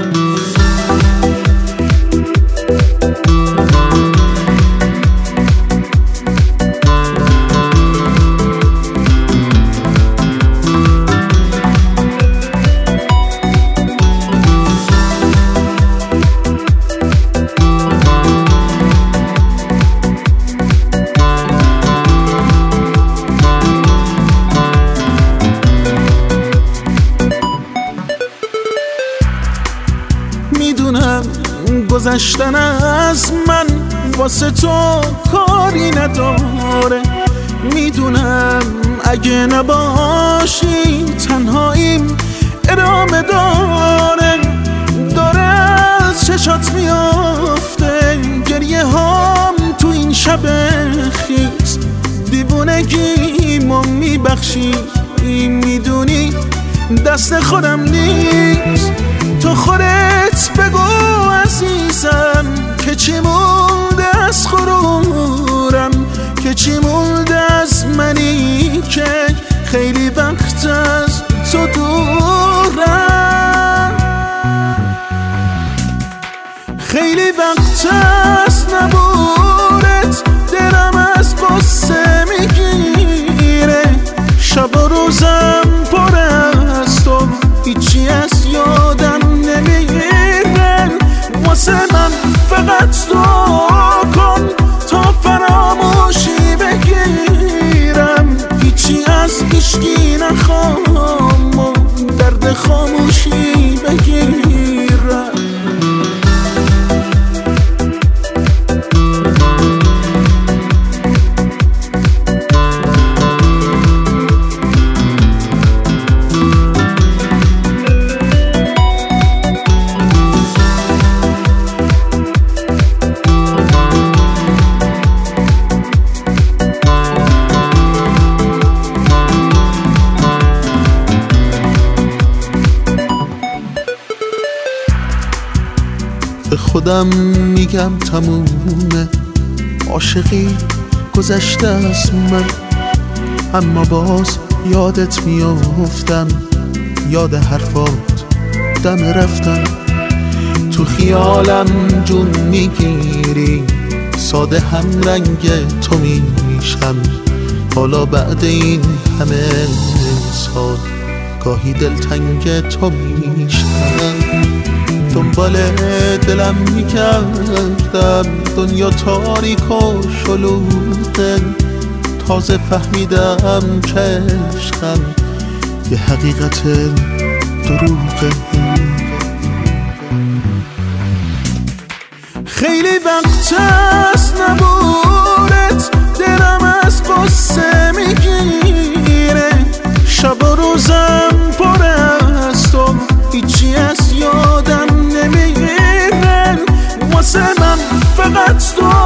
میدونم گذشتن از من واسه تو کاری نداره، میدونم اگه نباشی تنهاییم ادامه داره از چشات میافته گریه هام تو این شب خیز، دیوونگیمو میبخشی میدونی دست خودم نیست. تو خودت بگو عزیزم که چی مونده از غرورم، که چی مونده از منی که خیلی وقت از تو دورم، خیلی وقت از نبودت دلم از قصه میگیره، شب و روزم پر از تو هیچی از یادم نمیره، واسه من فقط دعا کن تا فراموشی بگیرم، هیچی از هیچکی نخوام و درد خاموشی بگیرم. به خودم میگم تمومه عاشقی گذشته از من، اما باز یادت میافتم، یاد حرفات دم رفتم، تو خیالم جون میگیری، ساده هم رنگ تو میشم، حالا بعد این همه سال گاهی دلتنگ تو میشم، دنبال دلم میکردم دنیا تاریک و شلوغه، تازه فهمیدم که عشقم یه حقیقت دروغه، خیلی وقت از نبودت دلم از قصه میگیره، شب و روزم پر از تو هیچی از یادم نمیره، واسه من فقط تو